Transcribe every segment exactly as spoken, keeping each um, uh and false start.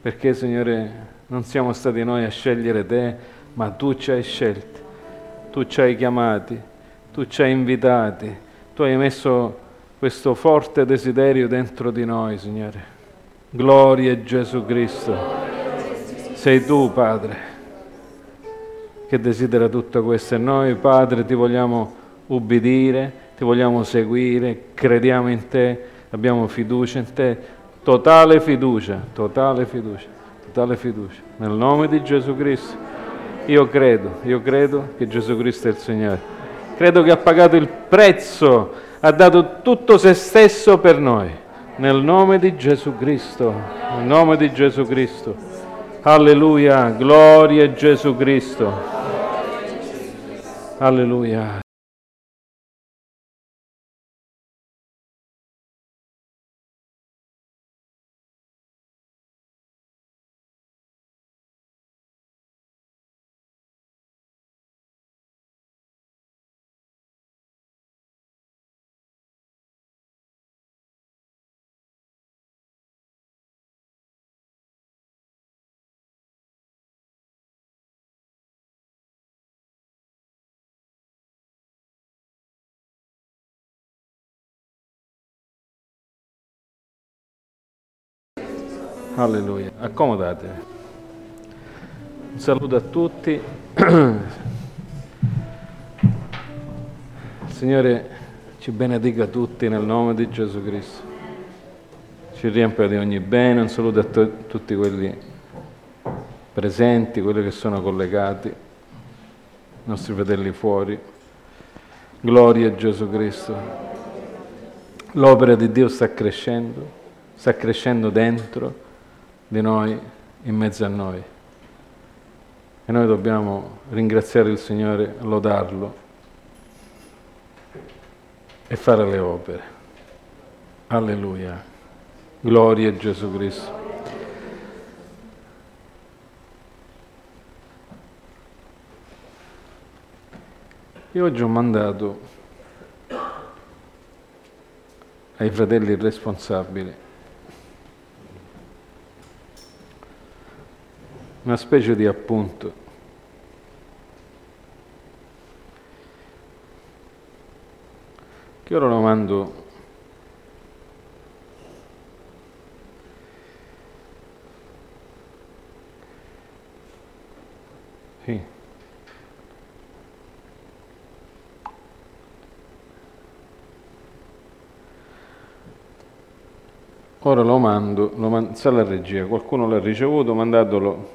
perché, Signore, non siamo stati noi a scegliere Te, ma Tu ci hai scelti, Tu ci hai chiamati, Tu ci hai invitati, Tu hai messo questo forte desiderio dentro di noi, Signore. Gloria a Gesù Cristo. Sei Tu, Padre, che desidera tutto questo, e noi, Padre, Ti vogliamo ubbidire, Ti vogliamo seguire, crediamo in Te, abbiamo fiducia in Te, totale fiducia, totale fiducia, totale fiducia. Nel nome di Gesù Cristo, io credo, io credo che Gesù Cristo è il Signore. Credo che ha pagato il prezzo, ha dato tutto se stesso per noi. Nel nome di Gesù Cristo, nel nome di Gesù Cristo. Alleluia, gloria a Gesù Cristo. Alleluia. Alleluia. Accomodatevi. Un saluto a tutti. Il Signore ci benedica tutti nel nome di Gesù Cristo. Ci riempia di ogni bene. Un saluto a to- tutti quelli presenti, quelli che sono collegati, i nostri fratelli fuori. Gloria a Gesù Cristo. L'opera di Dio sta crescendo, sta crescendo dentro di noi, in mezzo a noi. E noi dobbiamo ringraziare il Signore, lodarlo e fare le opere. Alleluia. Gloria a Gesù Cristo. Io oggi ho mandato ai fratelli responsabili una specie di appunto che ora lo mando sì. Ora lo mando, lo mando, sa la regia, qualcuno l'ha ricevuto, mandatelo.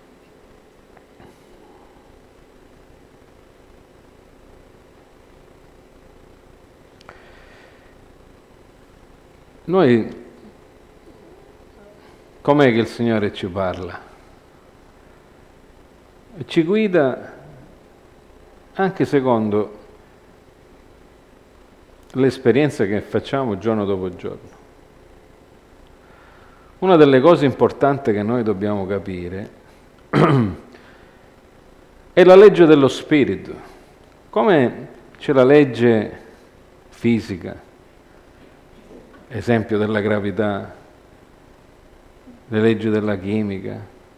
Noi, com'è che il Signore ci parla? E ci guida anche secondo l'esperienza che facciamo giorno dopo giorno. Una delle cose importanti che noi dobbiamo capire è la legge dello spirito. Come c'è la legge fisica, esempio della gravità, le leggi della chimica,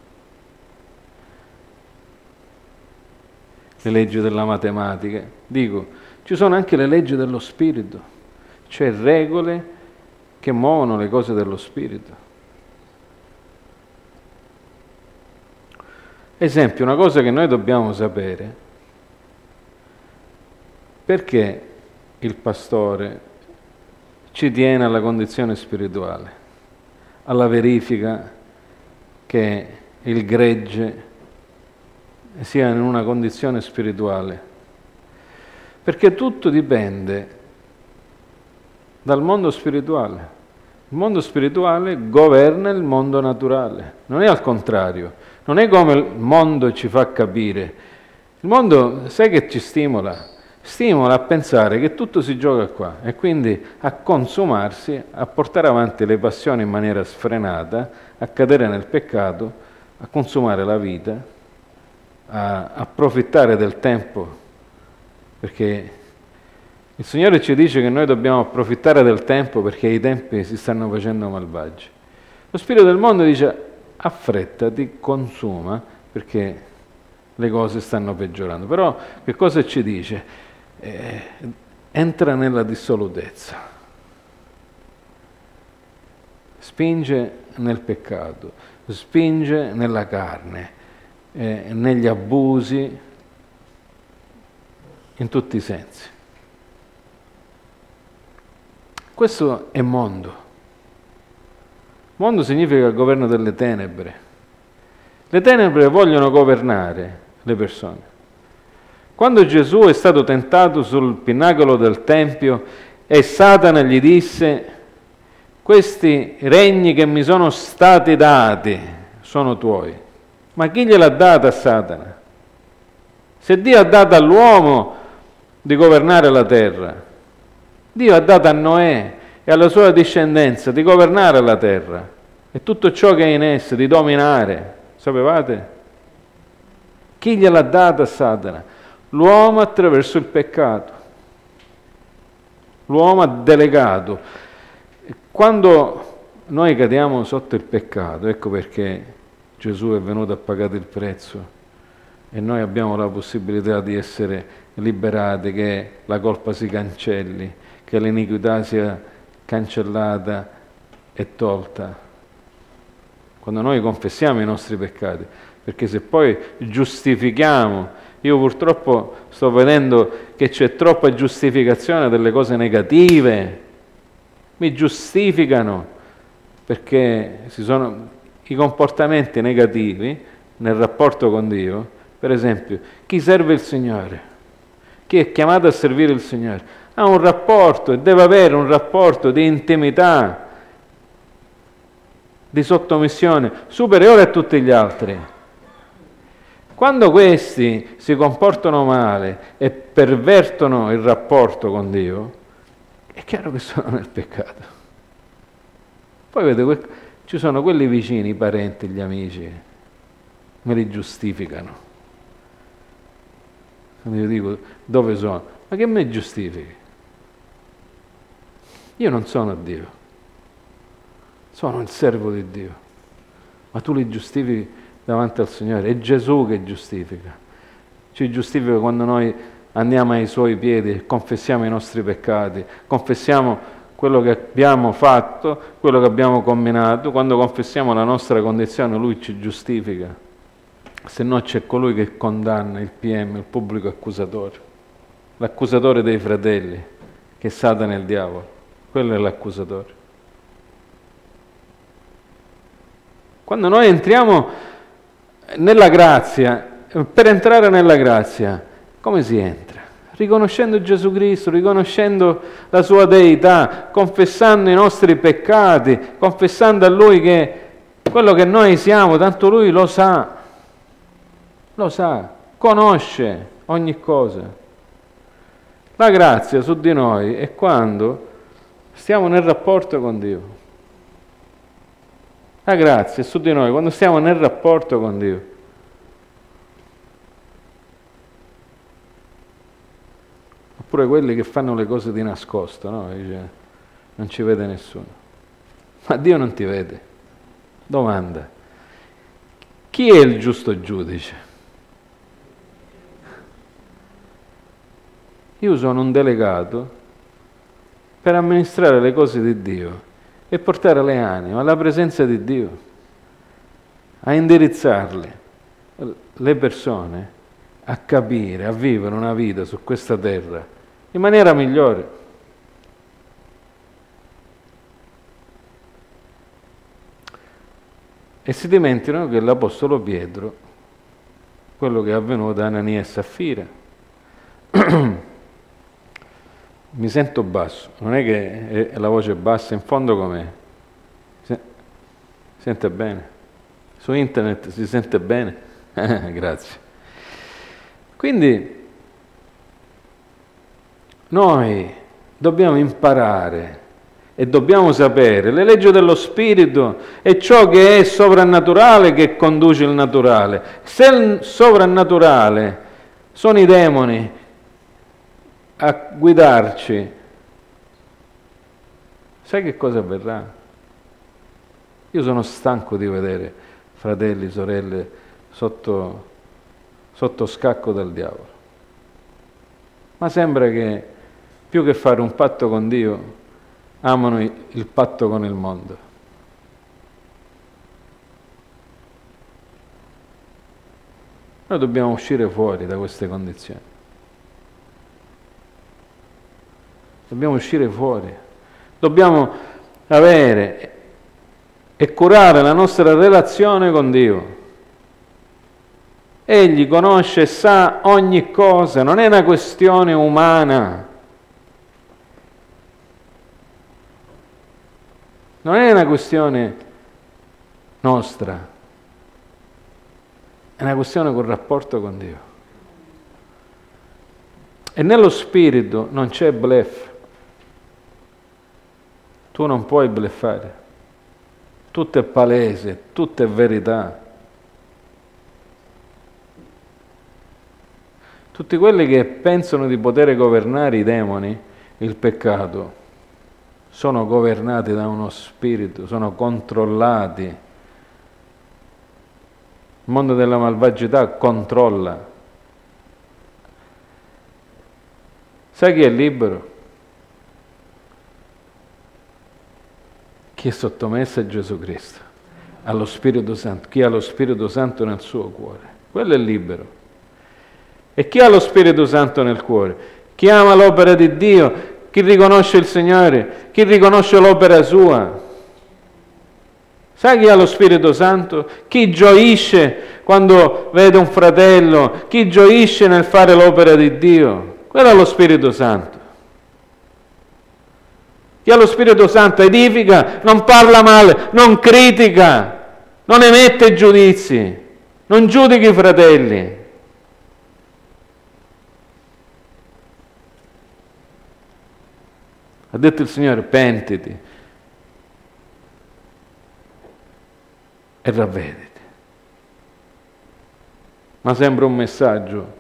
le leggi della matematica, dico, ci sono anche le leggi dello spirito, cioè regole che muovono le cose dello spirito. Esempio, una cosa che noi dobbiamo sapere, perché il pastore ci tiene alla condizione spirituale, alla verifica che il gregge sia in una condizione spirituale, perché tutto dipende dal mondo spirituale. Il mondo spirituale governa il mondo naturale, non è al contrario, non è come il mondo ci fa capire. Il mondo, sai che ci stimola? Stimola a pensare che tutto si gioca qua e quindi a consumarsi, a portare avanti le passioni in maniera sfrenata, a cadere nel peccato, a consumare la vita, a approfittare del tempo, perché il Signore ci dice che noi dobbiamo approfittare del tempo perché i tempi si stanno facendo malvagi. Lo spirito del mondo dice affrettati, consuma, perché le cose stanno peggiorando. Però che cosa ci dice? Eh, entra nella dissolutezza, spinge nel peccato, spinge nella carne, eh, negli abusi, in tutti i sensi. Questo è mondo. Mondo significa il governo delle tenebre. Le tenebre vogliono governare le persone. Quando Gesù è stato tentato sul pinnacolo del Tempio e Satana gli disse: questi regni che mi sono stati dati sono tuoi. Ma chi gliel'ha data a Satana? Se Dio ha dato all'uomo di governare la terra, Dio ha dato a Noè e alla sua discendenza di governare la terra e tutto ciò che è in essa, di dominare. Sapevate? Chi gliel'ha data a Satana? L'uomo attraverso il peccato. L'uomo ha delegato. Quando noi cadiamo sotto il peccato, ecco perché Gesù è venuto a pagare il prezzo e noi abbiamo la possibilità di essere liberati, che la colpa si cancelli, che l'iniquità sia cancellata e tolta. Quando noi confessiamo i nostri peccati, perché se poi giustifichiamo, io purtroppo sto vedendo che c'è troppa giustificazione delle cose negative, mi giustificano perché ci sono i comportamenti negativi nel rapporto con Dio. Per esempio, chi serve il Signore, chi è chiamato a servire il Signore, ha un rapporto e deve avere un rapporto di intimità, di sottomissione superiore a tutti gli altri. Quando questi si comportano male e pervertono il rapporto con Dio, è chiaro che sono nel peccato. Poi vedete, ci sono quelli vicini, i parenti, gli amici, me li giustificano. Quando io dico dove sono, ma che me giustifichi? Io non sono Dio. Sono il servo di Dio, ma tu li giustifichi davanti al Signore. È Gesù che giustifica. Ci giustifica quando noi andiamo ai Suoi piedi e confessiamo i nostri peccati, confessiamo quello che abbiamo fatto, quello che abbiamo combinato. Quando confessiamo la nostra condizione, Lui ci giustifica. Se no c'è colui che condanna, il P M, il pubblico accusatore, l'accusatore dei fratelli, che è Satana e il diavolo. Quello è l'accusatore. Quando noi entriamo nella grazia, per entrare nella grazia, come si entra? Riconoscendo Gesù Cristo, riconoscendo la sua deità, confessando i nostri peccati, confessando a Lui che quello che noi siamo, tanto Lui lo sa, lo sa, conosce ogni cosa. La grazia su di noi è quando stiamo nel rapporto con Dio. La grazia è su di noi quando stiamo nel rapporto con Dio. Oppure quelli che fanno le cose di nascosto, no? Dice, non ci vede nessuno. Ma Dio non ti vede. Domanda: chi è il giusto giudice? Io sono un delegato per amministrare le cose di Dio e portare le anime alla presenza di Dio, a indirizzarle, le persone, a capire, a vivere una vita su questa terra in maniera migliore. E si dimenticano che l'Apostolo Pietro, quello che è avvenuto a Anania e Saffira, mi sento basso, non è che è la voce bassa, in fondo com'è? Si sente bene? Su internet si sente bene? Grazie. Quindi noi dobbiamo imparare e dobbiamo sapere le leggi dello Spirito e ciò che è sovrannaturale che conduce il naturale. Se il sovrannaturale sono i demoni a guidarci, sai che cosa avverrà? Io sono stanco di vedere fratelli, sorelle, sotto, sotto scacco del diavolo. Ma sembra che più che fare un patto con Dio, amano il patto con il mondo. Noi dobbiamo uscire fuori da queste condizioni. Dobbiamo uscire fuori. Dobbiamo avere e curare la nostra relazione con Dio. Egli conosce e sa ogni cosa, non è una questione umana. Non è una questione nostra, è una questione col rapporto con Dio. E nello spirito non c'è bluff. Tu non puoi bluffare. Tutto è palese, tutto è verità. Tutti quelli che pensano di poter governare i demoni, il peccato, sono governati da uno spirito, sono controllati. Il mondo della malvagità controlla. Sai chi è libero? Chi è sottomesso a Gesù Cristo, allo Spirito Santo, chi ha lo Spirito Santo nel suo cuore. Quello è libero. E chi ha lo Spirito Santo nel cuore? Chi ama l'opera di Dio, chi riconosce il Signore, chi riconosce l'opera sua. Sai chi ha lo Spirito Santo? Chi gioisce quando vede un fratello, chi gioisce nel fare l'opera di Dio. Quello è lo Spirito Santo. Chi ha lo Spirito Santo edifica, non parla male, non critica, non emette giudizi, non giudica i fratelli. Ha detto il Signore, pentiti e ravvediti. Ma sembra un messaggio,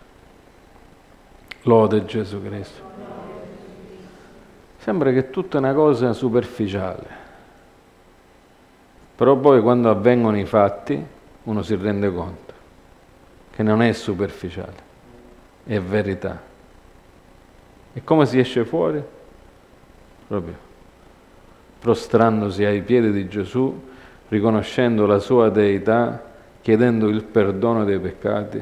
lode Gesù Cristo. Sembra che è tutta una cosa superficiale. Però poi quando avvengono i fatti, uno si rende conto che non è superficiale, è verità. E come si esce fuori? Proprio prostrandosi ai piedi di Gesù, riconoscendo la sua deità, chiedendo il perdono dei peccati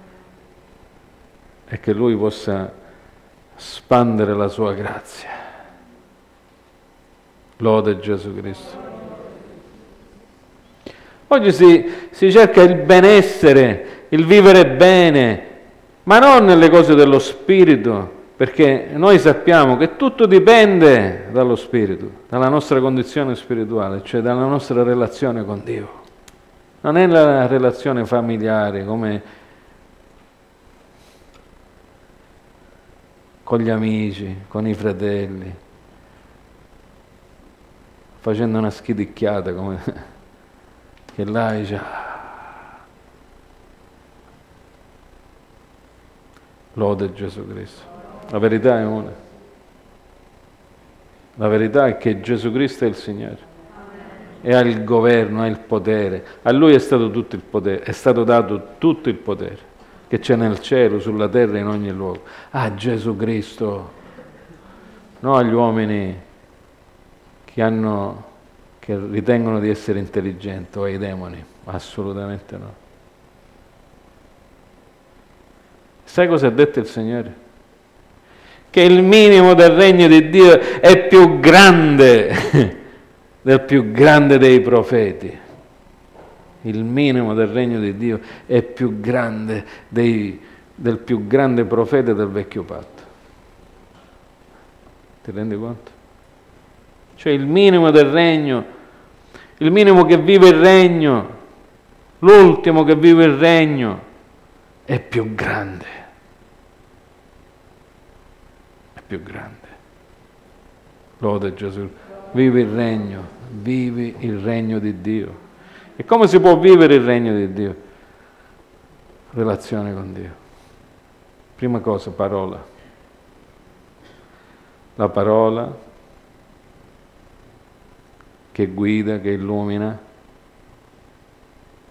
e che Lui possa spandere la sua grazia. Lode Gesù Cristo. Oggi si, si cerca il benessere, il vivere bene, ma non nelle cose dello spirito, perché noi sappiamo che tutto dipende dallo spirito, dalla nostra condizione spirituale, cioè dalla nostra relazione con Dio. Non è la relazione familiare come con gli amici, con i fratelli, facendo una schidicchiata come che là dice lode Gesù Cristo. La verità è una. La verità è che Gesù Cristo è il Signore. E ha il governo, ha il potere. A Lui è stato tutto il potere, è stato dato tutto il potere che c'è nel cielo, sulla terra, in ogni luogo. Ah, Gesù Cristo. Non agli uomini che hanno, che ritengono di essere intelligenti o ai demoni. Assolutamente no. Sai cosa ha detto il Signore? Che il minimo del regno di Dio è più grande del più grande dei profeti. Il minimo del regno di Dio è più grande dei, del più grande profeta del vecchio patto. Ti rendi conto? Cioè il minimo del regno, il minimo che vive il regno, l'ultimo che vive il regno, è più grande. Più grande. Lode Gesù. Vivi il regno, vivi il regno di Dio. E come si può vivere il regno di Dio? Relazione con Dio. Prima cosa, parola. La parola che guida, che illumina,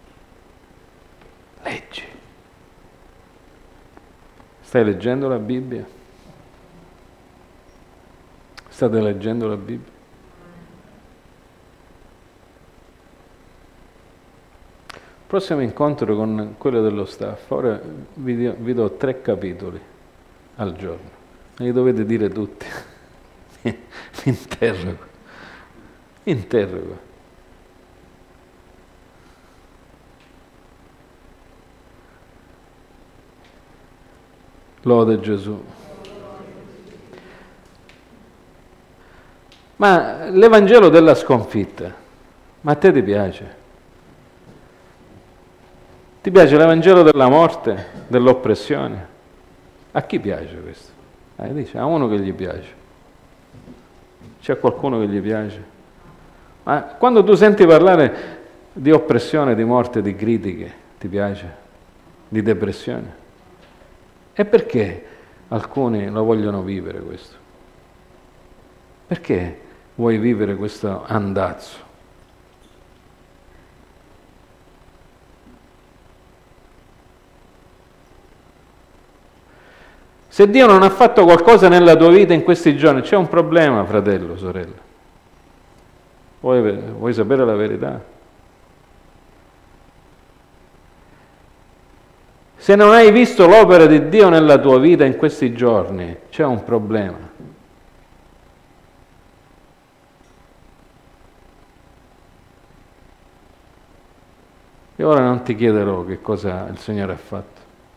Stai leggendo la Bibbia? State leggendo la Bibbia? Prossimo incontro con quello dello staff, ora vi do, vi do tre capitoli al giorno, me li dovete dire tutti. Mi interrogo, mi interrogo. Lode Gesù. Ma l'Evangelo della sconfitta, ma a te ti piace? Ti piace l'Evangelo della morte, dell'oppressione? A chi piace questo? Eh, dice, a uno che gli piace. C'è qualcuno che gli piace? Ma quando tu senti parlare di oppressione, di morte, di critiche, ti piace? Di depressione? E perché alcuni lo vogliono vivere questo? Perché vuoi vivere questo andazzo? Se Dio non ha fatto qualcosa nella tua vita in questi giorni, c'è un problema, fratello, sorella. Vuoi, vuoi sapere la verità? Se non hai visto l'opera di Dio nella tua vita in questi giorni, c'è un problema. E ora non ti chiederò che cosa il Signore ha fatto.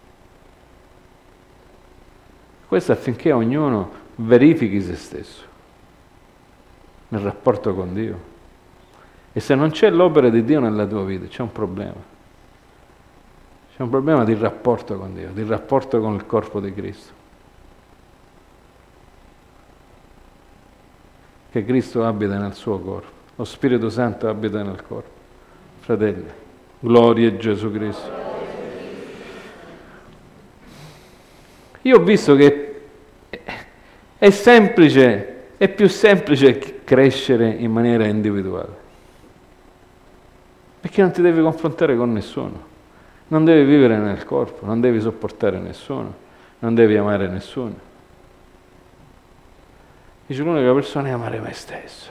Questo affinché ognuno verifichi se stesso nel rapporto con Dio. E se non c'è l'opera di Dio nella tua vita, c'è un problema. C'è un problema di rapporto con Dio, di rapporto con il corpo di Cristo. Che Cristo abita nel suo corpo, lo Spirito Santo abita nel corpo. Fratelli, gloria a Gesù Cristo. Io ho visto che è semplice, è più semplice crescere in maniera individuale, perché non ti devi confrontare con nessuno, non devi vivere nel corpo, non devi sopportare nessuno, non devi amare nessuno. Dice l'unica persona è amare me stesso.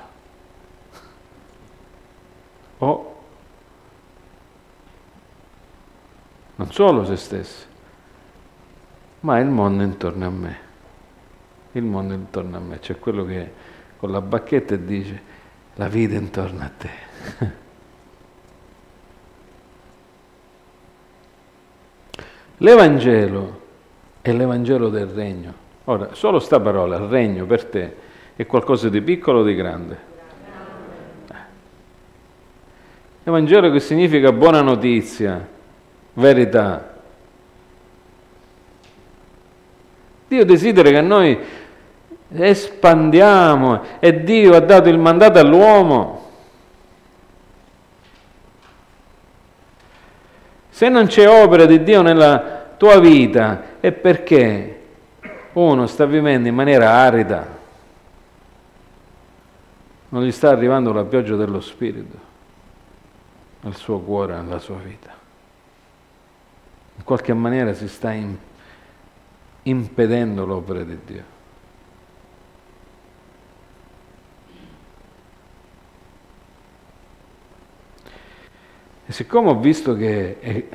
O non solo se stesso, ma il mondo intorno a me. Il mondo intorno a me, c'è quello che con la bacchetta dice la vita intorno a te. L'Evangelo è l'Evangelo del regno. Ora, solo sta parola, il regno per te, è qualcosa di piccolo o di grande? Evangelo che significa buona notizia, verità. Dio desidera che noi espandiamo e Dio ha dato il mandato all'uomo. Se non c'è opera di Dio nella tua vita è perché uno sta vivendo in maniera arida, non gli sta arrivando la pioggia dello Spirito nel suo cuore, nella sua vita. In qualche maniera si sta in, impedendo l'opera di Dio. E siccome ho visto che è,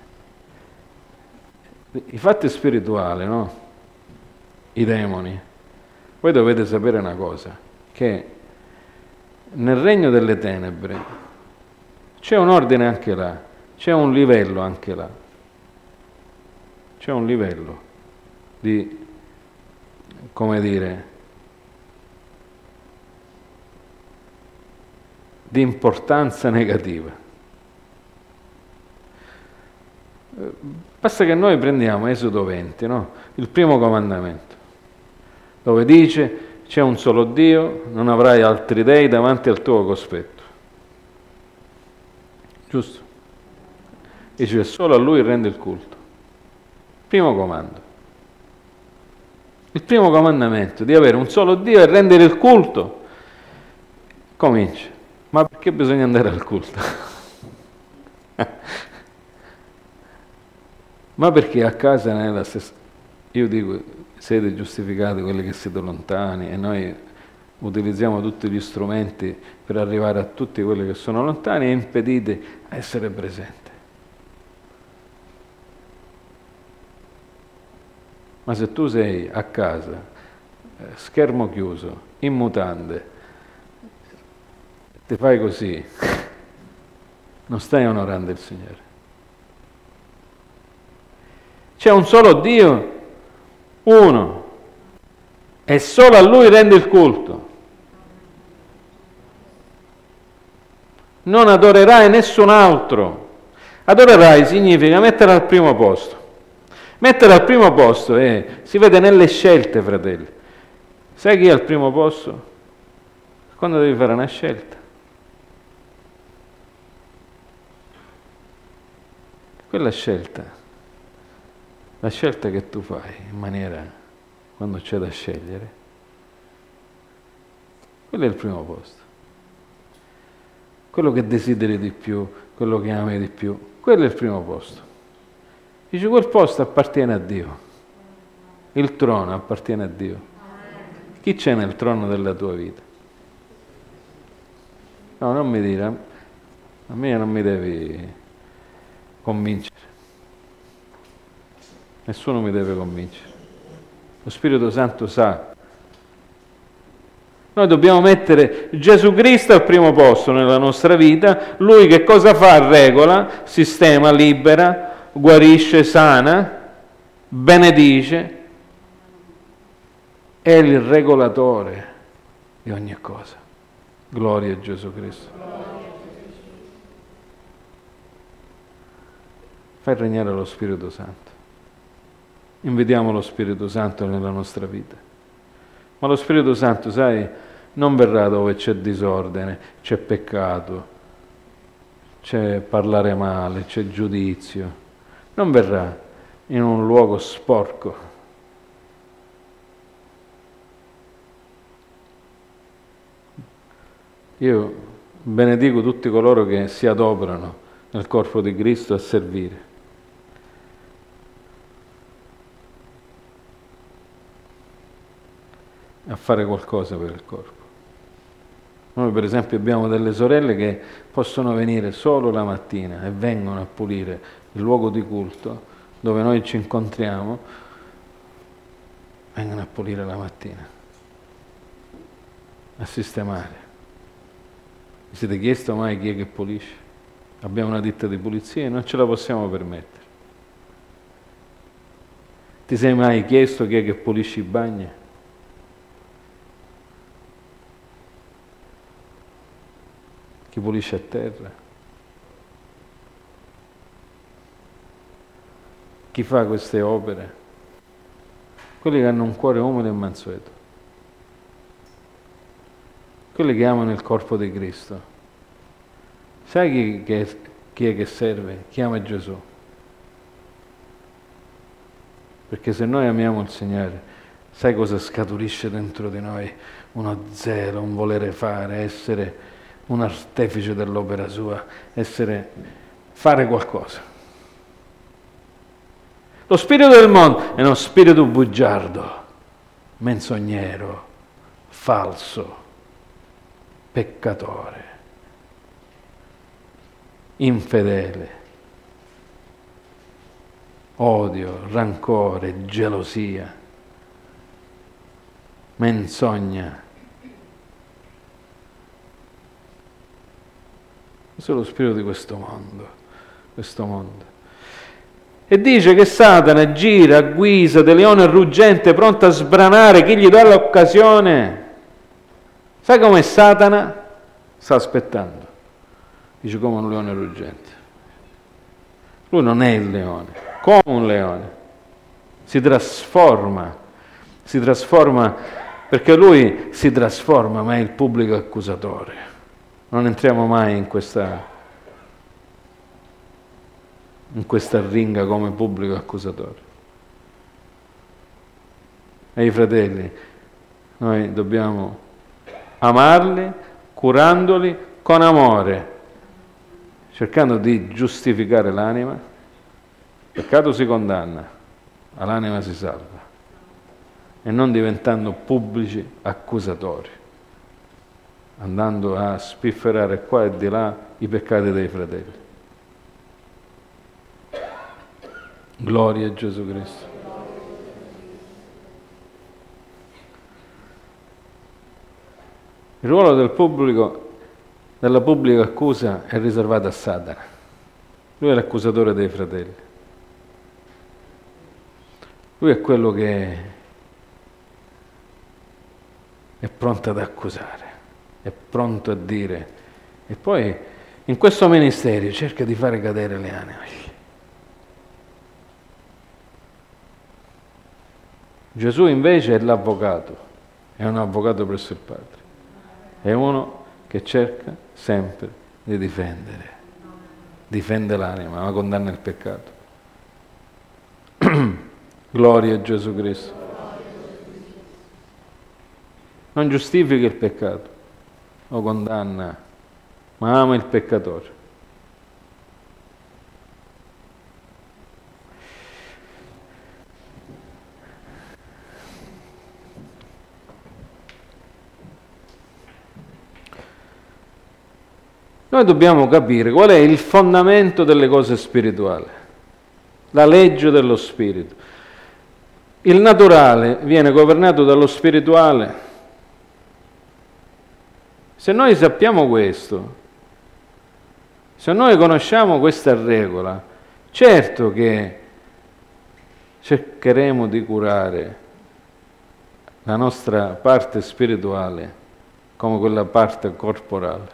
i fatti spirituali, no? I demoni, voi dovete sapere una cosa, che nel regno delle tenebre c'è un ordine anche là, c'è un livello anche là, c'è un livello di, come dire, di importanza negativa. Basta che noi prendiamo Esodo venti, no? Il primo comandamento, dove dice c'è un solo Dio, non avrai altri dei davanti al tuo cospetto. Giusto? Dice solo a Lui rende il culto. Primo comando. Il primo comandamento di avere un solo Dio e rendere il culto. Comincia. Ma perché bisogna andare al culto? Ma perché a casa non è la stessa? io dico, siete giustificati quelli che siete lontani, e noi utilizziamo tutti gli strumenti per arrivare a tutti quelli che sono lontani e impedite a essere presenti. Ma se tu sei a casa, schermo chiuso, in mutande, ti fai così, non stai onorando il Signore. C'è un solo Dio, uno, e solo a Lui rende il culto. Non adorerai nessun altro. Adorerai significa mettere al primo posto. Mettere al primo posto è, si vede nelle scelte, fratelli. Sai chi è al primo posto? Quando devi fare una scelta. Quella scelta, la scelta che tu fai in maniera, quando c'è da scegliere, quello è il primo posto. Quello che desideri di più, quello che ami di più, quello è il primo posto. Dice, quel posto appartiene a Dio, il trono appartiene a Dio. Chi c'è nel trono della tua vita? No, non mi dire, a me non mi devi convincere. Nessuno mi deve convincere. Lo Spirito Santo sa. Noi dobbiamo mettere Gesù Cristo al primo posto nella nostra vita. Lui che cosa fa? Regola, sistema, libera, guarisce, sana, benedice. È il regolatore di ogni cosa. Gloria a Gesù Cristo. Fai regnare lo Spirito Santo. Invitiamo lo Spirito Santo nella nostra vita. Ma lo Spirito Santo, sai, non verrà dove c'è disordine, c'è peccato, c'è parlare male, c'è giudizio. Non verrà in un luogo sporco. Io benedico tutti coloro che si adoperano nel corpo di Cristo a servire. A fare qualcosa per il corpo. Noi per esempio abbiamo delle sorelle che possono venire solo la mattina e vengono a pulire il luogo di culto dove noi ci incontriamo, vengono a pulire la mattina, a sistemare. Vi siete chiesto mai chi è che pulisce? Abbiamo una ditta di pulizia e non ce la possiamo permettere. Ti sei mai chiesto chi è che pulisce i bagni? Chi pulisce a terra? Chi fa queste opere? Quelli che hanno un cuore umile e mansueto. Quelli che amano il corpo di Cristo. Sai chi, che, chi è che serve? Chi ama Gesù. Perché se noi amiamo il Signore, sai cosa scaturisce dentro di noi? Uno zelo, un volere fare, essere un artefice dell'opera sua, essere, fare qualcosa. Lo spirito del mondo è uno spirito bugiardo, menzognero, falso, peccatore, infedele, odio, rancore, gelosia, menzogna. Questo è lo spirito di questo mondo, questo mondo. E dice che Satana gira a guisa di leone ruggente, pronto a sbranare chi gli dà l'occasione. Sai com'è Satana? Sta aspettando. Dice come un leone ruggente. Lui non è il leone, come un leone. Si trasforma, si trasforma perché lui si trasforma, ma è il pubblico accusatore. Non entriamo mai in questa, in questa ringa come pubblico accusatore. E i fratelli, noi dobbiamo amarli, curandoli con amore, cercando di giustificare l'anima. Il peccato si condanna, ma l'anima si salva. e non diventando pubblici accusatori, andando a spifferare qua e di là i peccati dei fratelli. Gloria a Gesù Cristo. Il ruolo del pubblico, della pubblica accusa è riservato a Satana. Lui è l'accusatore dei fratelli. Lui è quello che è pronto ad accusare, è pronto a dire. E poi in questo ministero cerca di fare cadere le anime. Gesù invece è l'avvocato, è un avvocato presso il Padre. È uno che cerca sempre di difendere, difende l'anima, ma condanna il peccato. Gloria a Gesù Cristo. Non giustifica il peccato, lo condanna, ma ama il peccatore. Noi dobbiamo capire qual è il fondamento delle cose spirituali, la legge dello spirito. Il naturale viene governato dallo spirituale. Se noi sappiamo questo, se noi conosciamo questa regola, certo che cercheremo di curare la nostra parte spirituale come quella parte corporale.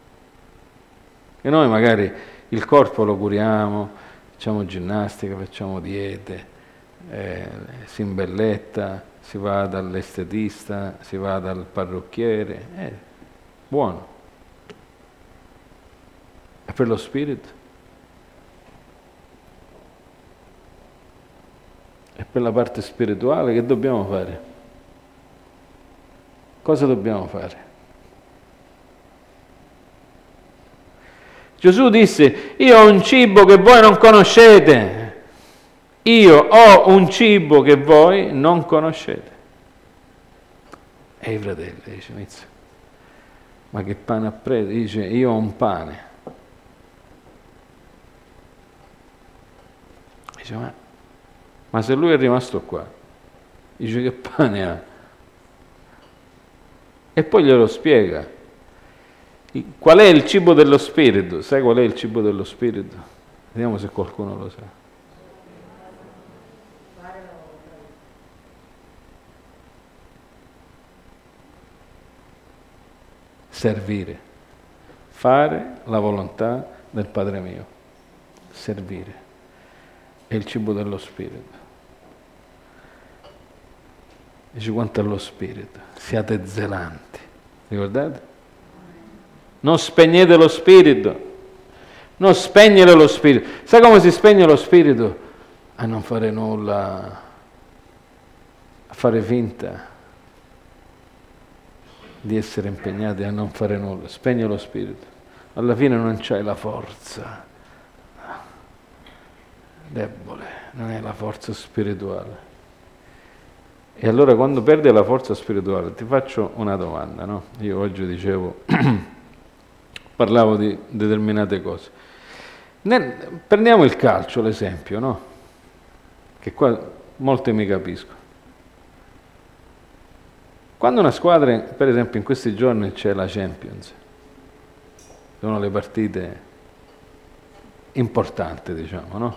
E noi magari il corpo lo curiamo, facciamo ginnastica, facciamo diete, eh, si imbelletta, si va dall'estetista, si va dal parrucchiere, eh, buono. E per lo spirito? E per la parte spirituale che dobbiamo fare? Cosa dobbiamo fare? Gesù disse: io ho un cibo che voi non conoscete. Io ho un cibo che voi non conoscete. E i fratelli dice: Mizio, ma che pane ha preso? Dice: io ho un pane. Dice: ma, ma se lui è rimasto qua, dice: che pane ha? E poi glielo spiega. Qual è il cibo dello spirito? Sai qual è il cibo dello spirito? Vediamo se qualcuno lo sa. Servire. Fare la volontà del Padre mio. Servire. È il cibo dello spirito. Dice: quanto allo spirito, siate zelanti. Ricordate? Non spegnete lo spirito, non spegnere lo spirito. Sai come si spegne lo spirito? A non fare nulla, a fare finta di essere impegnati a non fare nulla. Spegne lo spirito. Alla fine non c'hai la forza, debole, non è la forza spirituale. E allora quando perdi la forza spirituale, ti faccio una domanda, no? Io oggi dicevo... parlavo di determinate cose. Nel, prendiamo il calcio, l'esempio, no? Che qua molte mi capisco. Quando una squadra, per esempio in questi giorni c'è la Champions, sono le partite importanti, diciamo, no?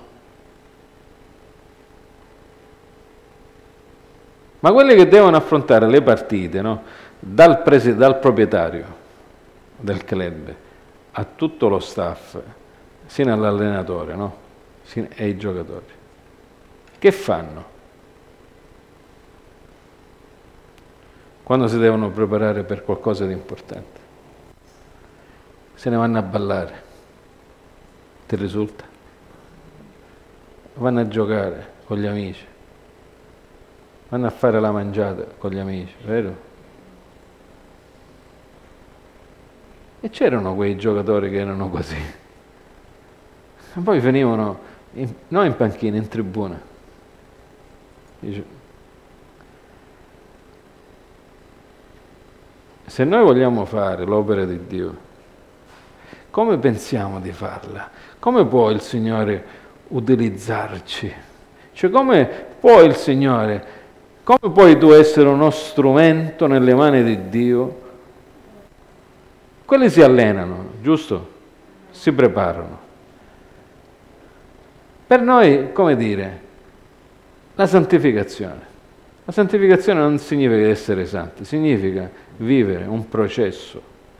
Ma quelli che devono affrontare le partite, no? Dal, presi- dal proprietario del club a tutto lo staff, sino all'allenatore, no? Sino ai giocatori. Che fanno? Quando si devono preparare per qualcosa di importante? Se ne vanno a ballare. Ti risulta? Vanno a giocare con gli amici. Vanno a fare la mangiata con gli amici, vero? E c'erano quei giocatori che erano così. E poi venivano, in, non in panchina, in tribuna. Dice, Se noi vogliamo fare l'opera di Dio, come pensiamo di farla? Come può il Signore utilizzarci? Cioè, come può il Signore, come puoi tu essere uno strumento nelle mani di Dio? Quelli si allenano, giusto? Si preparano. Per noi, come dire, la santificazione. La santificazione non significa essere santi, significa vivere un processo.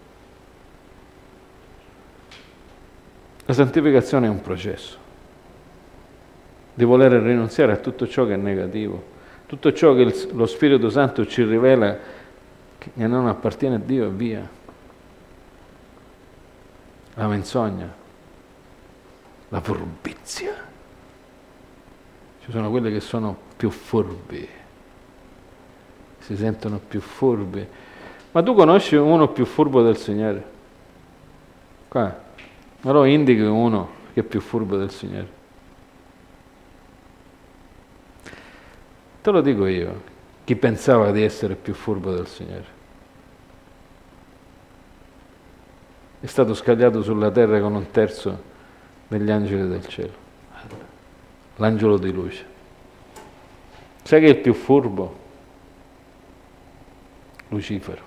La santificazione è un processo di voler rinunziare a tutto ciò che è negativo, tutto ciò che il, lo Spirito Santo ci rivela che non appartiene a Dio e via. La menzogna, la furbizia. Ci sono quelli che sono più furbi, si sentono più furbi. Ma tu conosci uno più furbo del Signore? Qua, me lo indichi uno che è più furbo del Signore. Te lo dico io, chi pensava di essere più furbo del Signore. È stato scagliato sulla terra con un terzo degli angeli del cielo. L'angelo di luce. Sai che è il più furbo? Lucifero.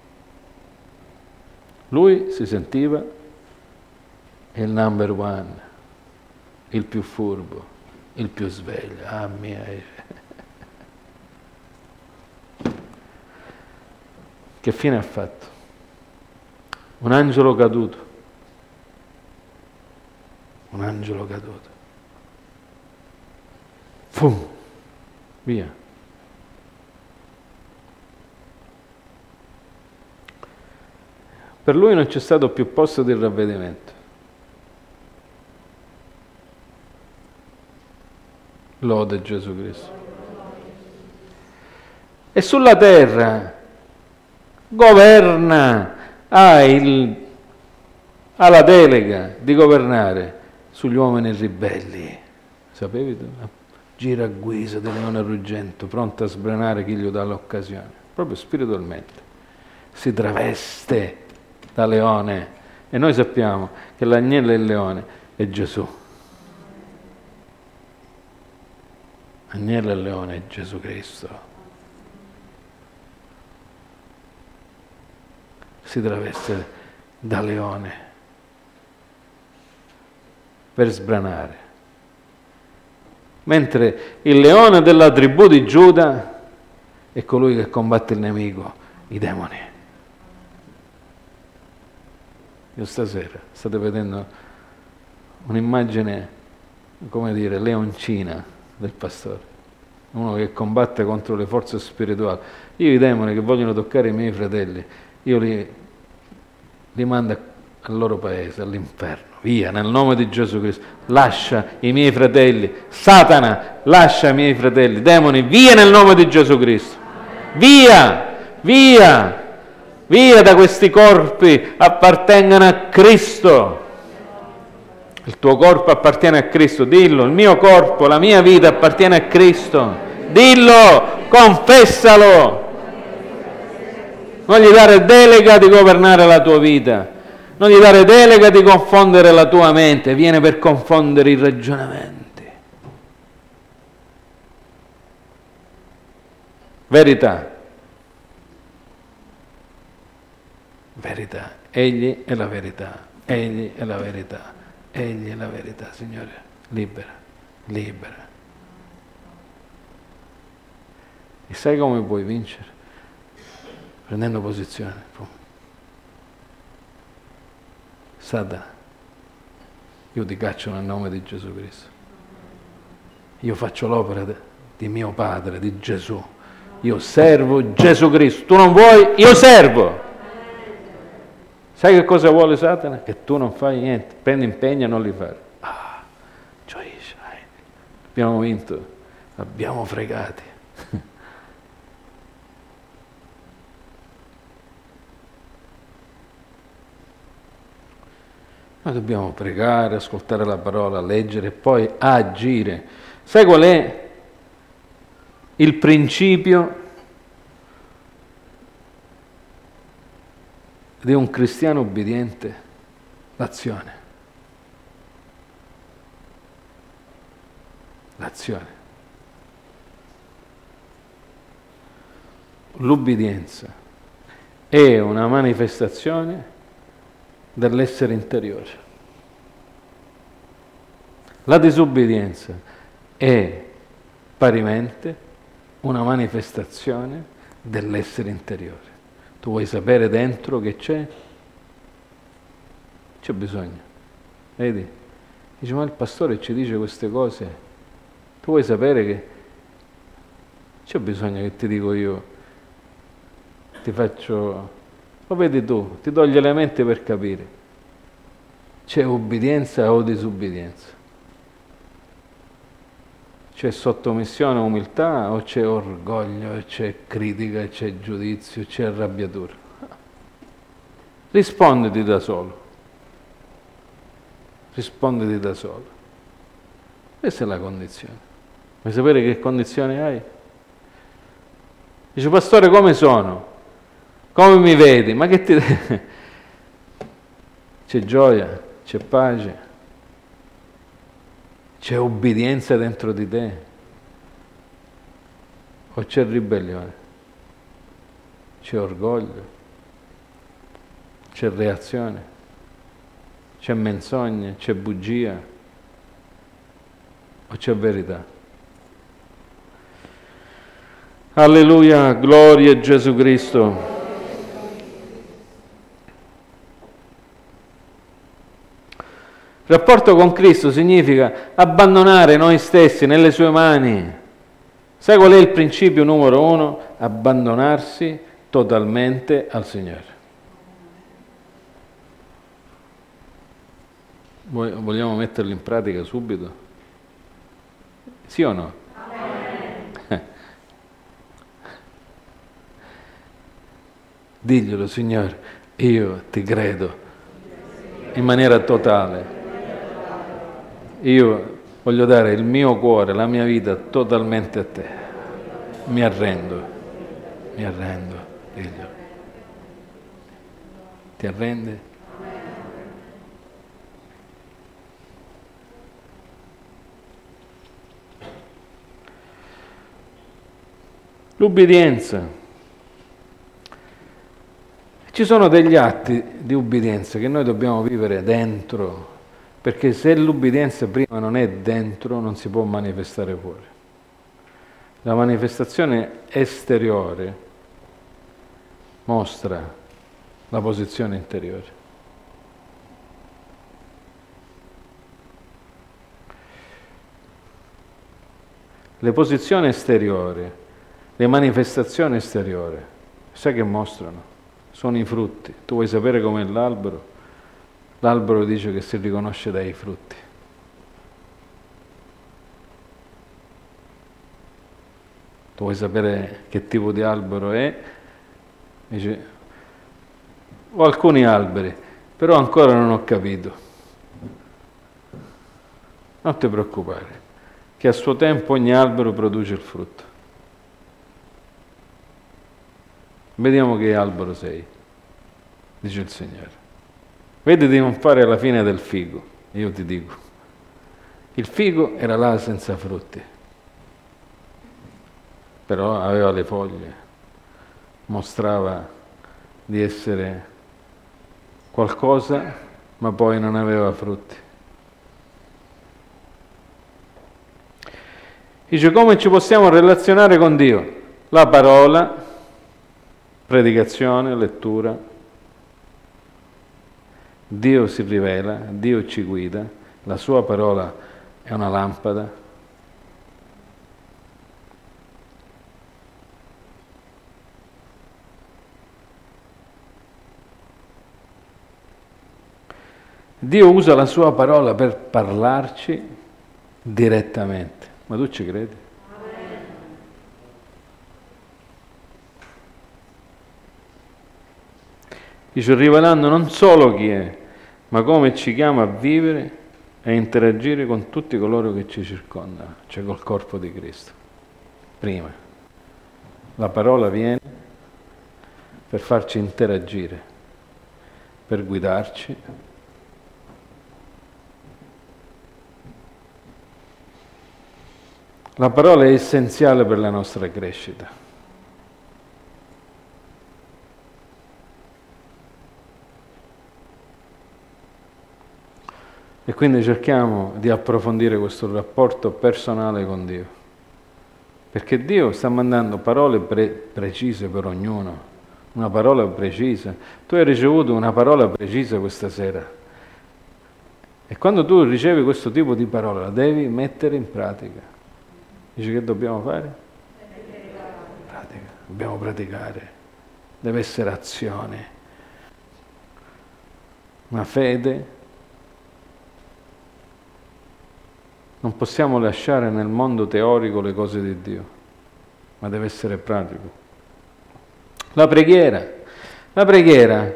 Lui si sentiva il number one, il più furbo, il più sveglio. Ah mia. Che fine ha fatto? Un angelo caduto. Un angelo caduto. Fum, via. Per lui non c'è stato più posto di ravvedimento. Lode Gesù Cristo. E sulla terra governa, ha, il, ha la delega di governare sugli uomini ribelli. Sapevi tu? Gira a guisa di leone ruggento, pronto a sbranare chi gli dà l'occasione. Proprio spiritualmente. Si traveste da leone. E noi sappiamo che l'agnello e il leone è Gesù. Agnello e leone è Gesù Cristo. Si traveste da leone per sbranare. Mentre il leone della tribù di Giuda è colui che combatte il nemico, i demoni. Io stasera state vedendo un'immagine, come dire, leoncina del pastore, uno che combatte contro le forze spirituali. Io i demoni che vogliono toccare i miei fratelli, io li, li mando al loro paese, all'inferno. Via, nel nome di Gesù Cristo. Lascia i miei fratelli. Satana, lascia i miei fratelli. Demoni, via nel nome di Gesù Cristo. Via, via, via da questi corpi, appartengono a Cristo. Il tuo corpo appartiene a Cristo, dillo. Il mio corpo, la mia vita appartiene a Cristo. Dillo, confessalo. Non gli dare delega di governare la tua vita. Non gli dare delega di confondere la tua mente, viene per confondere i ragionamenti. Verità. Verità. Egli è la verità. Egli è la verità. Egli è la verità, Signore. Libera. Libera. E sai come puoi vincere? Prendendo posizione. Satana, io ti caccio nel nome di Gesù Cristo. Io faccio l'opera de, di mio Padre, di Gesù. Io servo Gesù Cristo. Tu non vuoi? Io servo. Sai che cosa vuole Satana? Che tu non fai niente. Prendi impegno e non li fai. Ah, gioisce. Abbiamo vinto. Abbiamo fregati. Noi dobbiamo pregare, ascoltare la parola, leggere e poi agire. Sai qual è il principio di un cristiano ubbidiente? L'azione. L'azione. L'ubbidienza è una manifestazione dell'essere interiore. La disubbidienza è parimente una manifestazione dell'essere interiore. Tu vuoi sapere dentro che c'è? C'è bisogno. Vedi? Dice, ma il pastore ci dice queste cose. Tu vuoi sapere che c'è bisogno che ti dico io? Ti faccio, lo vedi tu, ti do gli elementi per capire. C'è ubbidienza o disubbidienza? C'è sottomissione, umiltà, o c'è orgoglio, c'è critica, c'è giudizio, c'è arrabbiatura? Risponditi da solo. Risponditi da solo. Questa è la condizione. Vuoi sapere che condizione hai? Dice, pastore, come sono? Come mi vedi? Ma che ti... C'è gioia, c'è pace, c'è ubbidienza dentro di te o c'è ribellione? C'è orgoglio, c'è reazione, c'è menzogna, c'è bugia o c'è verità? Alleluia, gloria a Gesù Cristo. Il rapporto con Cristo significa abbandonare noi stessi nelle sue mani. Sai qual è il principio numero uno? Abbandonarsi totalmente al Signore. Vogliamo metterlo in pratica subito? Sì o no? Amen. Diglielo, Signore, io ti credo in maniera totale. Io voglio dare il mio cuore, la mia vita totalmente a te. Mi arrendo, mi arrendo, diglielo. Ti arrendi? L'ubbidienza. Ci sono degli atti di ubbidienza che noi dobbiamo vivere dentro. Perché se l'ubbidienza prima non è dentro, non si può manifestare fuori. La manifestazione esteriore mostra la posizione interiore. Le posizioni esteriori, le manifestazioni esteriori, sai che mostrano? Sono i frutti. Tu vuoi sapere com'è l'albero? L'albero dice che si riconosce dai frutti. Tu vuoi sapere che tipo di albero è? Dice, ho alcuni alberi, però ancora non ho capito. Non ti preoccupare, che a suo tempo ogni albero produce il frutto. Vediamo che albero sei, dice il Signore. Vedi di non fare la fine del figo, io ti dico. Il figo era là senza frutti, però aveva le foglie, mostrava di essere qualcosa, ma poi non aveva frutti. Dice, come ci possiamo relazionare con Dio? La parola, predicazione, lettura. Dio si rivela, Dio ci guida, la sua parola è una lampada. Dio usa la sua parola per parlarci direttamente. Ma tu ci credi? Amen. Dice, rivelando non solo chi è, ma come ci chiama a vivere e interagire con tutti coloro che ci circondano, cioè col corpo di Cristo. Prima, la parola viene per farci interagire per guidarci. La parola è essenziale per la nostra crescita. E quindi cerchiamo di approfondire questo rapporto personale con Dio, perché Dio sta mandando parole pre- precise per ognuno, una parola precisa. Tu hai ricevuto una parola precisa questa sera e quando tu ricevi questo tipo di parola la devi mettere in pratica. Dici che dobbiamo fare? Pratica. Dobbiamo praticare, deve essere azione, una fede. Non possiamo lasciare nel mondo teorico le cose di Dio, ma deve essere pratico. La preghiera. La preghiera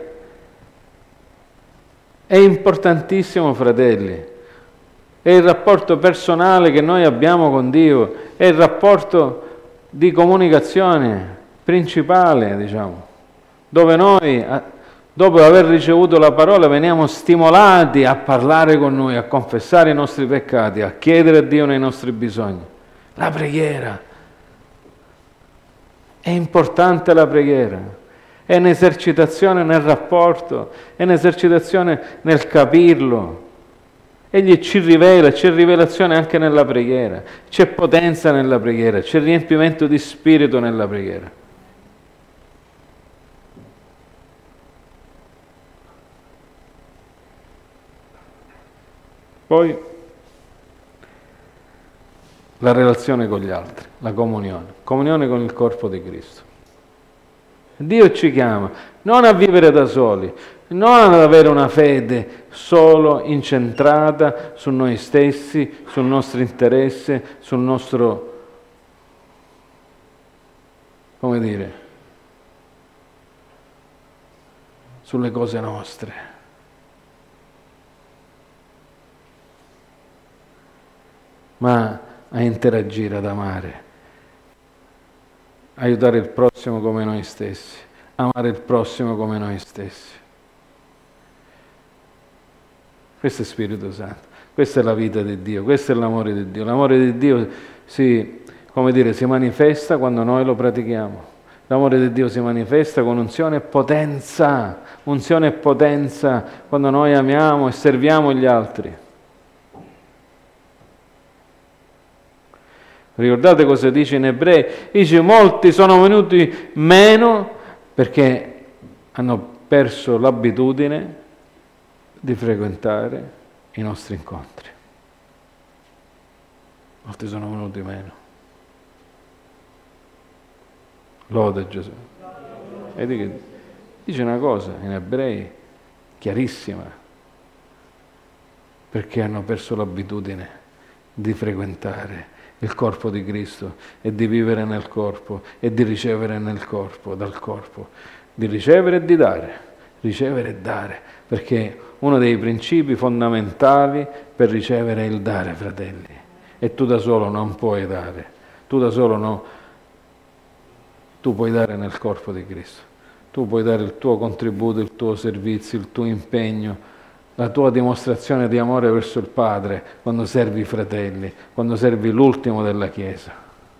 è importantissimo, fratelli. È il rapporto personale che noi abbiamo con Dio, è il rapporto di comunicazione principale, diciamo, dove noi, dopo aver ricevuto la parola, veniamo stimolati a parlare con noi, a confessare i nostri peccati, a chiedere a Dio nei nostri bisogni. La preghiera. È importante la preghiera. È un'esercitazione nel rapporto, è un'esercitazione nel capirlo. Egli ci rivela, c'è rivelazione anche nella preghiera, c'è potenza nella preghiera, c'è riempimento di spirito nella preghiera. Poi la relazione con gli altri, la comunione, comunione con il corpo di Cristo. Dio ci chiama non a vivere da soli, non ad avere una fede solo incentrata su noi stessi, sul nostro interesse, sul nostro, come dire, sulle cose nostre. Ma a interagire, ad amare, aiutare il prossimo come noi stessi, amare il prossimo come noi stessi. Questo è Spirito Santo, questa è la vita di Dio, questo è l'amore di Dio. L'amore di Dio si, come dire, si manifesta quando noi lo pratichiamo. L'amore di Dio si manifesta con unzione e potenza, unzione e potenza quando noi amiamo e serviamo gli altri. Ricordate cosa dice in Ebrei? Dice: molti sono venuti meno perché hanno perso l'abitudine di frequentare i nostri incontri. Molti sono venuti meno. Lode Gesù. E dice una cosa in Ebrei chiarissima, perché hanno perso l'abitudine di frequentare il corpo di Cristo e di vivere nel corpo e di ricevere nel corpo, dal corpo, di ricevere e di dare, ricevere e dare, perché uno dei principi fondamentali per ricevere è il dare, fratelli, e tu da solo non puoi dare, tu da solo no, tu puoi dare nel corpo di Cristo, tu puoi dare il tuo contributo, il tuo servizio, il tuo impegno, la tua dimostrazione di amore verso il Padre quando servi i fratelli, quando servi l'ultimo della Chiesa.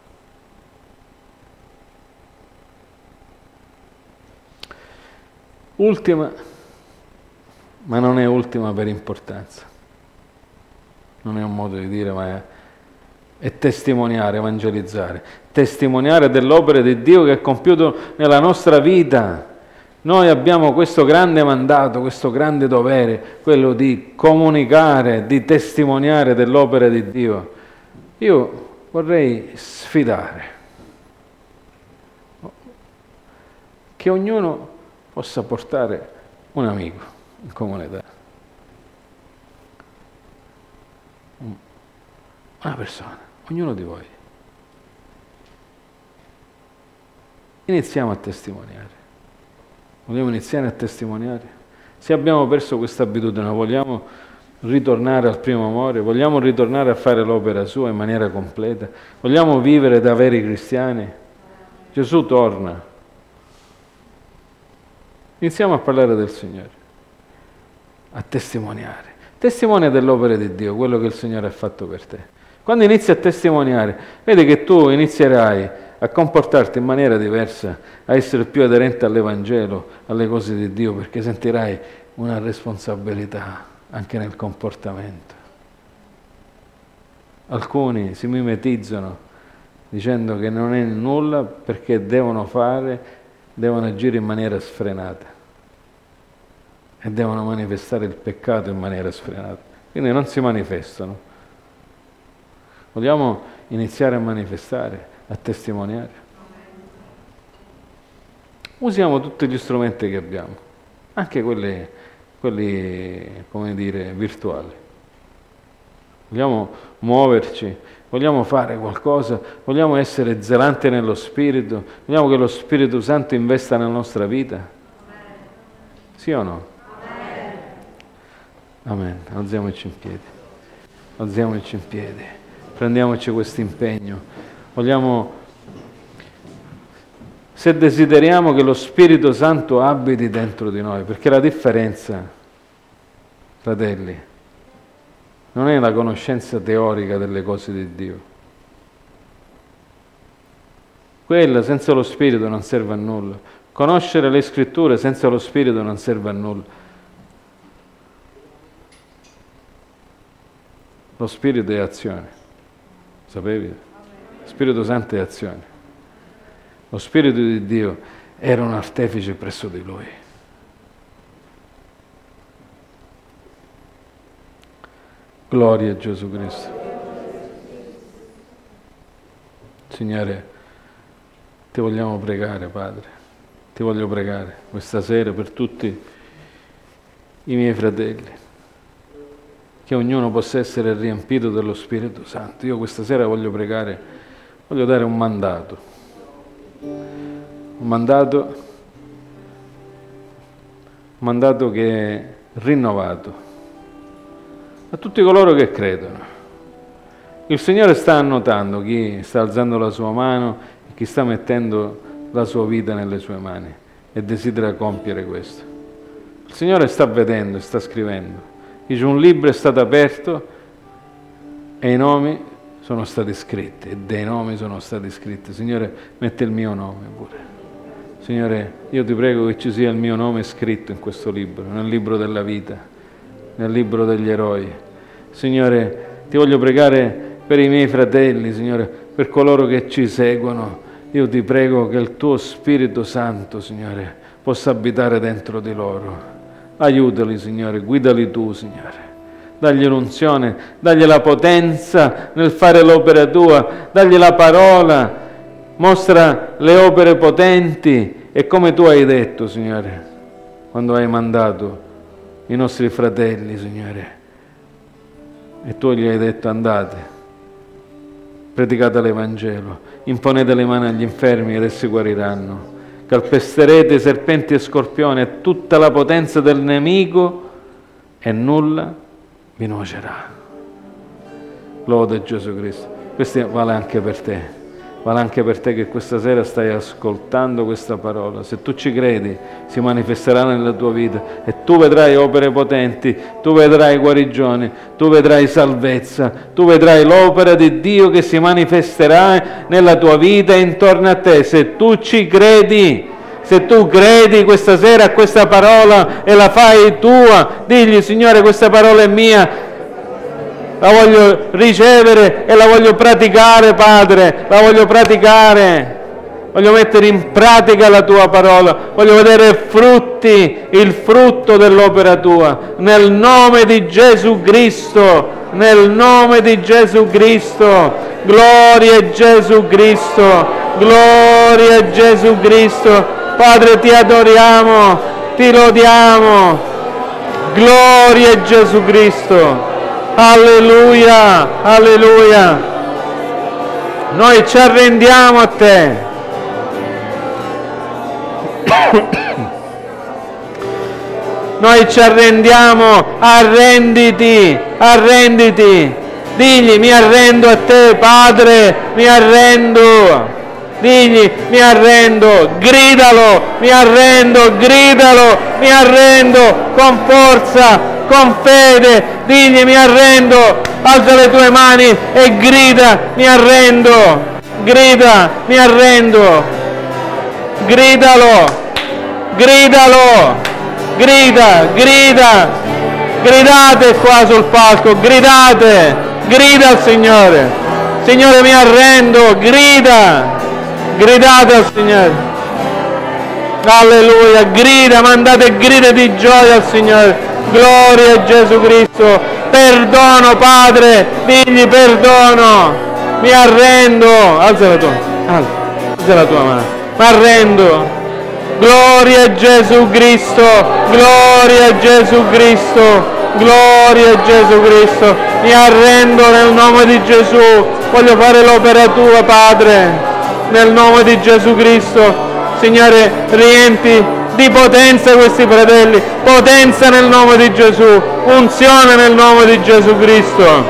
Ultima, ma non è ultima per importanza. Non è un modo di dire, ma è, è testimoniare, evangelizzare. Testimoniare dell'opera di Dio che è compiuto nella nostra vita. Noi abbiamo questo grande mandato, questo grande dovere, quello di comunicare, di testimoniare dell'opera di Dio. Io vorrei sfidare che ognuno possa portare un amico in comunità, una persona, ognuno di voi. Iniziamo a testimoniare. Vogliamo iniziare a testimoniare? Se abbiamo perso questa abitudine, vogliamo ritornare al primo amore? Vogliamo ritornare a fare l'opera sua in maniera completa? Vogliamo vivere da veri cristiani? Gesù torna. Iniziamo a parlare del Signore. a testimoniare. Testimonia dell'opera di Dio, quello che il Signore ha fatto per te. Quando inizi a testimoniare, vedi che tu inizierai a comportarti in maniera diversa, a essere più aderente all'Evangelo, alle cose di Dio, perché sentirai una responsabilità anche nel comportamento. Alcuni si mimetizzano dicendo che non è nulla perché devono fare, devono agire in maniera sfrenata e devono manifestare il peccato in maniera sfrenata. Quindi non si manifestano. Vogliamo iniziare a manifestare, a testimoniare. Usiamo tutti gli strumenti che abbiamo, anche quelli, quelli come dire, virtuali. Vogliamo muoverci, vogliamo fare qualcosa, vogliamo essere zelanti nello Spirito, vogliamo che lo Spirito Santo investa nella nostra vita? Sì o no? Amen. Alziamoci in piedi. Alziamoci in piedi. Prendiamoci questo impegno. Vogliamo, se desideriamo che lo Spirito Santo abiti dentro di noi, perché la differenza, fratelli, non è la conoscenza teorica delle cose di Dio. Quella senza lo Spirito non serve a nulla. Conoscere le Scritture senza lo Spirito non serve a nulla. Lo Spirito è azione. Sapevi? Spirito Santo è azione. Lo Spirito di Dio era un artefice presso di Lui. Gloria a Gesù Cristo. Signore, ti vogliamo pregare, Padre. Ti voglio pregare questa sera per tutti i miei fratelli, che ognuno possa essere riempito dello Spirito Santo. Io questa sera voglio pregare, voglio dare un mandato, un mandato, un mandato che è rinnovato a tutti coloro che credono. Il Signore sta annotando chi sta alzando la sua mano e chi sta mettendo la sua vita nelle sue mani e desidera compiere questo. Il Signore sta vedendo e sta scrivendo. Dice, un libro è stato aperto e i nomi sono stati scritti, e dei nomi sono stati scritti. Signore, mette il mio nome pure. Signore, io ti prego che ci sia il mio nome scritto in questo libro, nel libro della vita, nel libro degli eroi. Signore, ti voglio pregare per i miei fratelli, Signore, per coloro che ci seguono. Io ti prego che il tuo Spirito Santo, Signore, possa abitare dentro di loro. Aiutali, Signore, guidali tu, Signore. Dagli l'unzione, dagli la potenza nel fare l'opera tua, dagli la parola, mostra le opere potenti e come tu hai detto, Signore, quando hai mandato i nostri fratelli, Signore, e tu gli hai detto andate, predicate l'Evangelo, imponete le mani agli infermi ed essi guariranno, calpesterete serpenti e scorpioni e tutta la potenza del nemico e nulla vi nuocerà. Lode Gesù Cristo. Questo vale anche per te. Vale anche per te che questa sera stai ascoltando questa parola. Se tu ci credi, si manifesterà nella tua vita e tu vedrai opere potenti, tu vedrai guarigioni, tu vedrai salvezza, tu vedrai l'opera di Dio che si manifesterà nella tua vita e intorno a te. Se tu ci credi, se tu credi questa sera a questa parola e la fai tua, digli, Signore, questa parola è mia, la voglio ricevere e la voglio praticare, Padre, la voglio praticare, voglio mettere in pratica la tua parola, voglio vedere frutti, il frutto dell'opera tua, nel nome di Gesù Cristo, nel nome di Gesù Cristo, gloria a Gesù Cristo, gloria a Gesù Cristo, Padre ti adoriamo, ti lodiamo, gloria a Gesù Cristo. Alleluia, alleluia. Noi ci arrendiamo a te. Noi ci arrendiamo, arrenditi, arrenditi. Digli, mi arrendo a te, Padre, mi arrendo. Digli, mi arrendo, gridalo, mi arrendo, gridalo, mi arrendo con forza, con fede, digli mi arrendo, alza le tue mani e grida mi arrendo, grida mi arrendo, gridalo, gridalo, grida, grida, gridate qua sul palco, gridate, grida al Signore, Signore mi arrendo, grida, gridate al Signore. Alleluia, grida, mandate grida di gioia al Signore, gloria a Gesù Cristo, perdono Padre, digli perdono, mi arrendo, alza la tua, alza, alza la tua mano, mi arrendo, gloria a Gesù Cristo, gloria a Gesù Cristo, gloria a Gesù Cristo, mi arrendo nel nome di Gesù, voglio fare l'opera tua Padre, nel nome di Gesù Cristo. Signore, riempi di potenza questi fratelli, potenza nel nome di Gesù, unzione nel nome di Gesù Cristo.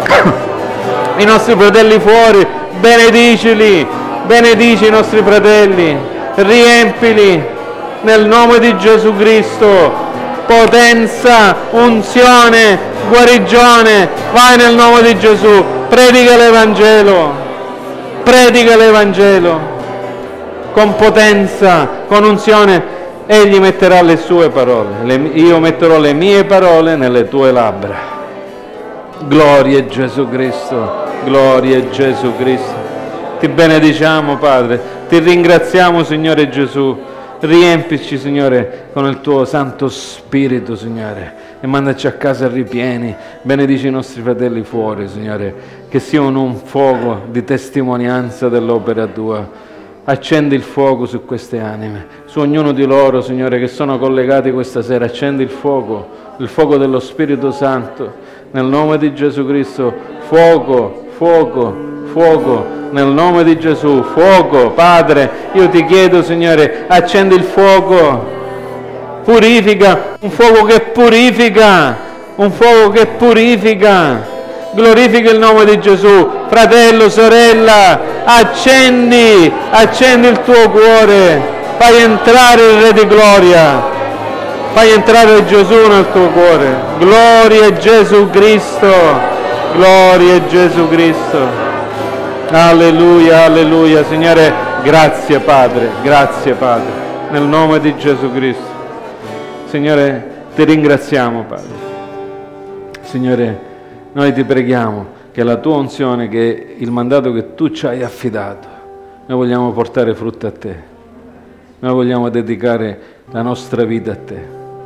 I nostri fratelli fuori, benedicili, benedici i nostri fratelli, riempili nel nome di Gesù Cristo, potenza, unzione, guarigione, vai nel nome di Gesù, predica l'Evangelo, predica l'Evangelo. Con potenza, con unzione, Egli metterà le sue parole. Le, io metterò le mie parole nelle tue labbra. Gloria a Gesù Cristo, gloria a Gesù Cristo. Ti benediciamo, Padre, ti ringraziamo, Signore Gesù. Riempici, Signore, con il tuo Santo Spirito, Signore, e mandaci a casa ripieni. Benedici i nostri fratelli fuori, Signore, che siano un fuoco di testimonianza dell'opera tua. Accendi il fuoco su queste anime, su ognuno di loro, Signore, che sono collegati questa sera. Accendi il fuoco, il fuoco dello Spirito Santo, nel nome di Gesù Cristo. Fuoco, fuoco, fuoco, nel nome di Gesù. Fuoco, Padre, io ti chiedo, Signore, accendi il fuoco, purifica, un fuoco che purifica, un fuoco che purifica. Glorifica il nome di Gesù, fratello, sorella, accendi, accendi il tuo cuore, fai entrare il Re di Gloria, fai entrare Gesù nel tuo cuore. Gloria a Gesù Cristo, gloria a Gesù Cristo. Alleluia, alleluia. Signore, grazie Padre, grazie Padre, nel nome di Gesù Cristo. Signore, ti ringraziamo Padre. Signore, noi ti preghiamo che la tua unzione, che il mandato che tu ci hai affidato, noi vogliamo portare frutto a te, noi vogliamo dedicare la nostra vita a te.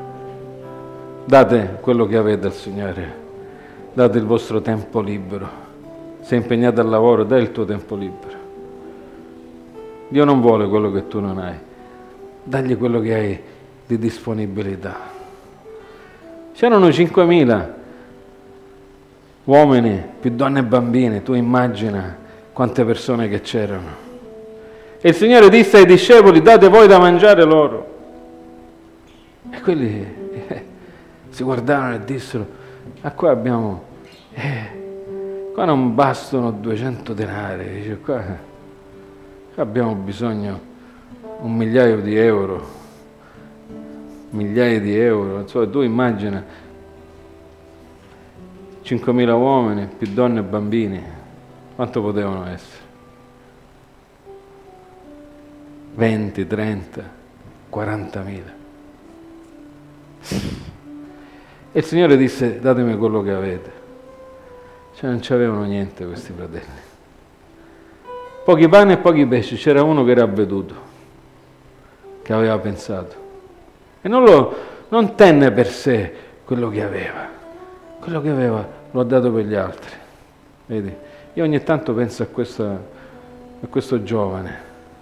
Date quello che avete al Signore, date il vostro tempo libero, sei impegnato al lavoro, dai il tuo tempo libero. Dio non vuole quello che tu non hai, dagli quello che hai di disponibilità. C'erano cinquemila uomini, più donne e bambini, tu immagina quante persone che c'erano. E il Signore disse ai discepoli, date voi da mangiare loro. E quelli eh, si guardarono e dissero, ma qua abbiamo, eh, qua non bastano duecento denari, dice, qua, qua abbiamo bisogno un migliaio di euro, migliaia di euro, insomma, tu immagina, cinquemila uomini, più donne e bambini, quanto potevano essere? venti, trenta, quarantamila. E il Signore disse, datemi quello che avete. Cioè non c'avevano niente questi fratelli. Pochi pani e pochi pesci, c'era uno che era avveduto, che aveva pensato. E non, lo, non tenne per sé quello che aveva. Quello che aveva lo ha dato per gli altri. Vedi? Io ogni tanto penso a, questa, a questo giovane,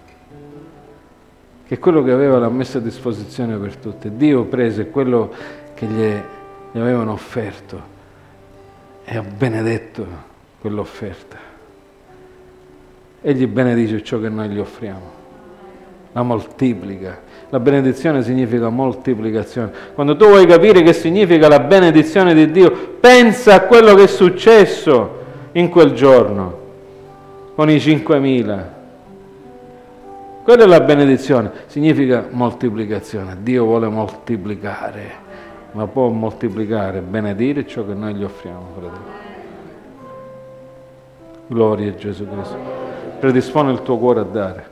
che quello che aveva l'ha messo a disposizione per tutti. Dio prese quello che gli, gli avevano offerto e ha benedetto quell'offerta. Egli benedice ciò che noi gli offriamo, la moltiplica. La benedizione significa moltiplicazione. Quando tu vuoi capire che significa la benedizione di Dio, pensa a quello che è successo in quel giorno con i cinquemila. Quella è la benedizione, significa moltiplicazione. Dio vuole moltiplicare ma può moltiplicare e benedire ciò che noi gli offriamo, fratello. Gloria a Gesù Cristo. Predispone il tuo cuore a dare,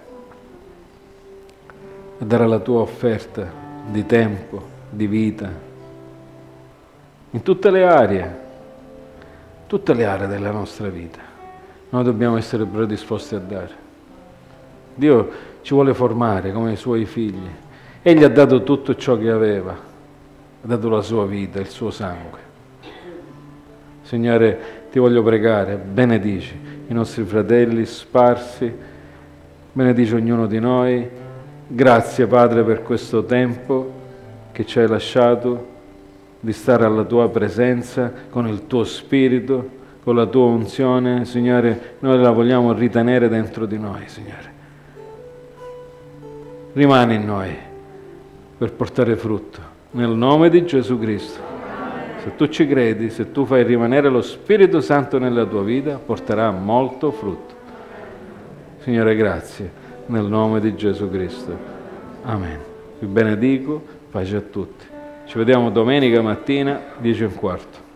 a dare la tua offerta di tempo, di vita, in tutte le aree, tutte le aree della nostra vita. Noi dobbiamo essere predisposti a dare. Dio ci vuole formare come i suoi figli. Egli ha dato tutto ciò che aveva, ha dato la sua vita, il suo sangue. Signore, ti voglio pregare, benedici i nostri fratelli sparsi, benedici ognuno di noi. Grazie Padre per questo tempo che ci hai lasciato di stare alla tua presenza con il tuo spirito, con la tua unzione. Signore, noi la vogliamo ritenere dentro di noi, Signore. Rimani in noi per portare frutto, nel nome di Gesù Cristo. Se tu ci credi, se tu fai rimanere lo Spirito Santo nella tua vita, porterà molto frutto. Signore, grazie, nel nome di Gesù Cristo. Amen. Vi benedico, pace a tutti. Ci vediamo domenica mattina, dieci e un quarto.